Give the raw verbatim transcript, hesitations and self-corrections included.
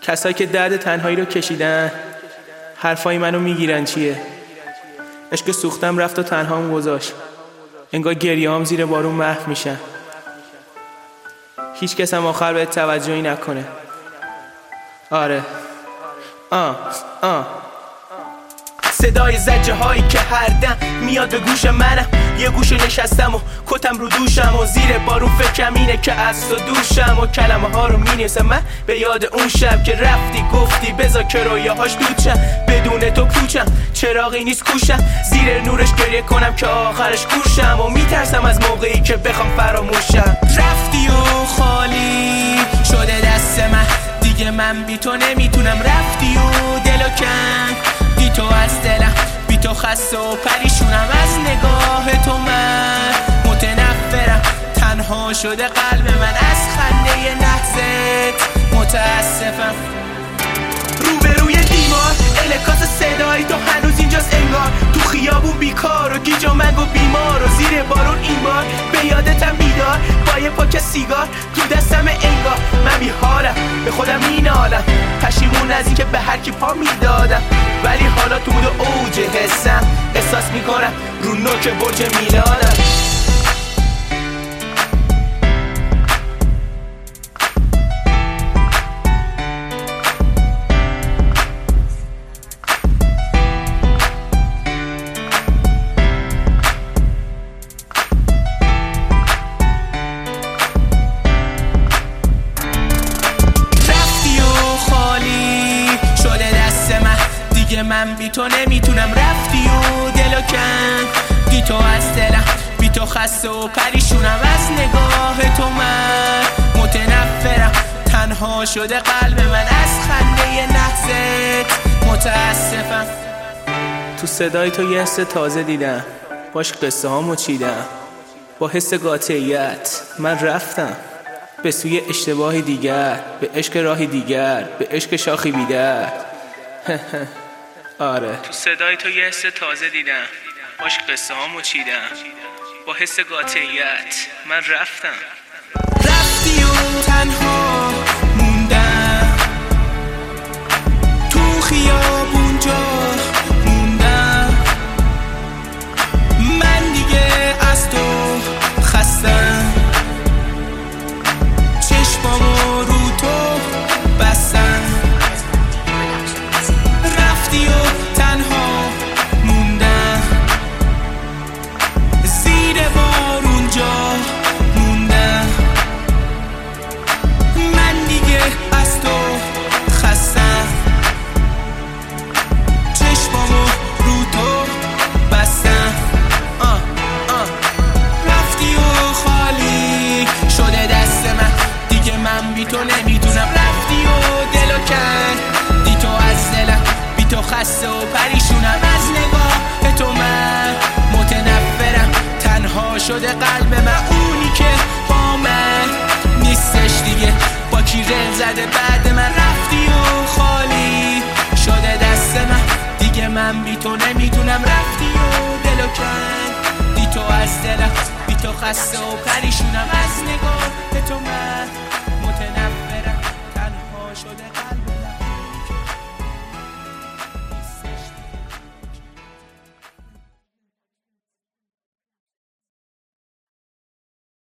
کسایی که درد تنهایی رو کشیدن حرفای منو میگیرن چیه؟ عشق سوختم رفت و تنهام گذاشت، انگار گریه‌هام زیر بارون محو میشن. هیچ کس هم آخر بهت توجهی نکنه. آره آه آه صدای زجه هایی که هر دم میاد به گوش منم، یه گوشه نشستم و کتم رو دوشم و زیر بارون فکرم اینه که از تو دوشم و کلمه ها رو مینویسم من به یاد اون شب که رفتی گفتی بذار که رویاهاش دودشم، بدون تو پوچم چراغی نیست کوشم، زیر نورش گریه کنم که آخرش گوشم و میترسم از موقعی که بخوام فراموشم. رفتی و خالی شده دست من دیگه، من بی تو نمیتونم. رفتی و دلو کن بی تو از دلم، بی تو خسته و پریشونم از نگاه تو. من متنفرم، تنها شده قلب من از خنده نحست متاسفم. روبروی دیوار انعکاس صدای تو هنوز اینجاست انگار، تو خیابون بیکار و گیج و منگ و بیمار و زیر بارون این بار به یادتم بیدار با یه پاک سیگار تو دستم انگار. من بیحالم به خودم مینالم، پشیمون از این که به هر کی پا میدادم، ولی حالا تو بود اوج حسم احساس میکنم رو نوک برج میلادم. من بی تو نمیتونم. رفتی و دلو کن بی تو از دلم، بی تو خسته و پریشونم از نگاه تو. من متنفرم، تنها شده قلب من از خنده نحست متاسفم. تو صدای تو یه حس تازه دیدم، باش قصه هامو چیدم، با حس قاطعیت من رفتم به سوی اشتباه دیگر، به عشق راهی دیگر، به عشق شاخی بیدر. آره تو صدای تو یه حس تازه دیدم، باش قصه هامو چیدم، با حس قاطعیت من رفتم. رفتی و تنها موندم تو خیابون جا موندم، من دیگه از تو خستم، چشمامو رو تو بستم. رفتی و تنها موندم زیر بارون جا موندم، من دیگه از تو خستم، چشمامو رو تو بستم. آه آه رفتی و خالی شده دست من دیگه، من بی تو نمیتونم. رفتی و دلو کن بی تو از دلم، بی تو خسته و پریشونم از نگاه تو. من متنفرم، تنها شده قلب من، اونی که با من نیستش دیگه، با کی رل زده بعد من. رفتی و خالی شده دست من دیگه، من بی تو نمیتونم. رفتی و دلو کن بی تو از دلم، بی تو خسته و پریشونم از نگاه تو. من متنفرم، تنها شده